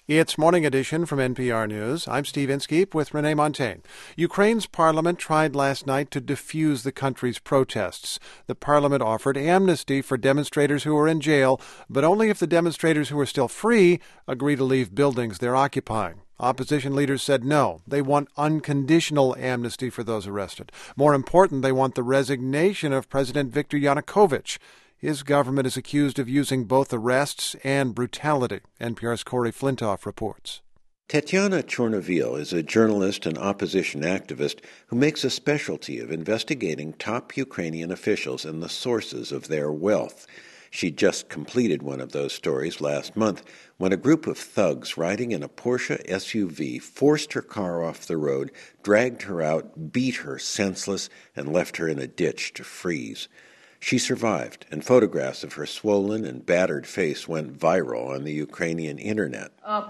It's Morning Edition from NPR News. I'm Steve Inskeep with Renee Montagne. Ukraine's parliament tried last night to defuse the country's protests. The parliament offered amnesty for demonstrators who were in jail, but only if the demonstrators who are still free agree to leave buildings they're occupying. Opposition leaders said no. They want unconditional amnesty for those arrested. More important, they want the resignation of President Viktor Yanukovych. His government is accused of using both arrests and brutality. NPR's Corey Flintoff reports. Tatiana Chornovil is a journalist and opposition activist who makes a specialty of investigating top Ukrainian officials and the sources of their wealth. She just completed one of those stories last month when a group of thugs riding in a Porsche SUV forced her car off the road, dragged her out, beat her senseless, and left her in a ditch to freeze. She survived, and photographs of her swollen and battered face went viral on the Ukrainian internet.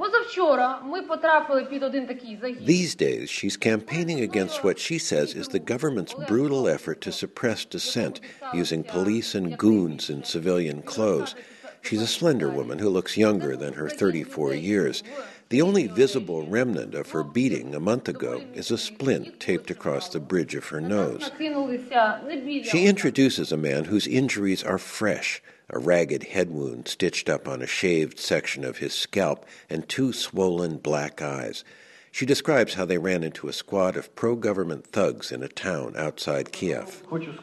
These days, she's campaigning against what she says is the government's brutal effort to suppress dissent, using police and goons in civilian clothes. She's a slender woman who looks younger than her 34 years. The only visible remnant of her beating a month ago is a splint taped across the bridge of her nose. She introduces a man whose injuries are fresh, a ragged head wound stitched up on a shaved section of his scalp and two swollen black eyes. She describes how they ran into a squad of pro-government thugs in a town outside Kiev.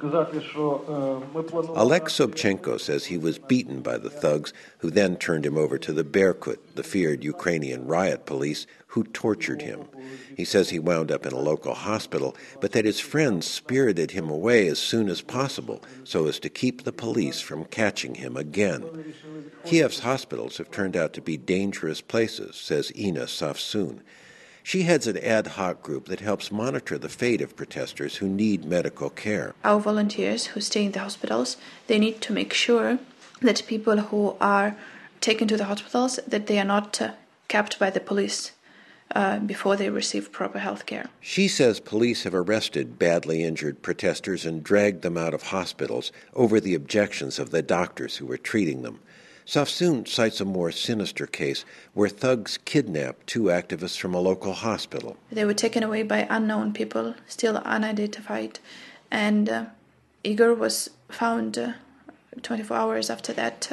Oleg Sobchenko says he was beaten by the thugs, who then turned him over to the Berkut, the feared Ukrainian riot police, who tortured him. He says he wound up in a local hospital, but that his friends spirited him away as soon as possible so as to keep the police from catching him again. Kiev's hospitals have turned out to be dangerous places, says Ina Safsun. She heads an ad hoc group that helps monitor the fate of protesters who need medical care. Our volunteers who stay in the hospitals, they need to make sure that people who are taken to the hospitals, that they are not kept by the police before they receive proper health care. She says police have arrested badly injured protesters and dragged them out of hospitals over the objections of the doctors who were treating them. Safsun cites a more sinister case where thugs kidnapped two activists from a local hospital. They were taken away by unknown people, still unidentified, and Igor was found 24 hours after that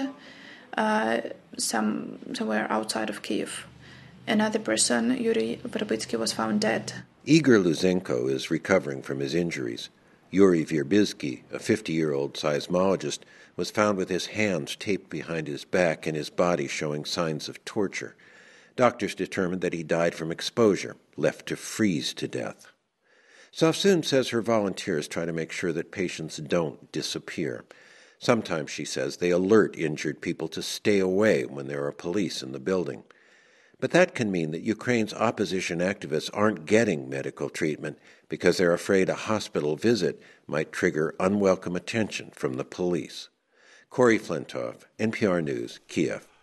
somewhere outside of Kyiv. Another person, Yuri Verbitsky, was found dead. Igor Luzenko is recovering from his injuries. Yuri Verbitsky, a 50-year-old seismologist, was found with his hands taped behind his back and his body showing signs of torture. Doctors determined that he died from exposure, left to freeze to death. Safsun says her volunteers try to make sure that patients don't disappear. Sometimes, she says, they alert injured people to stay away when there are police in the building. But that can mean that Ukraine's opposition activists aren't getting medical treatment because they're afraid a hospital visit might trigger unwelcome attention from the police. Corey Flintoff, NPR News, Kiev.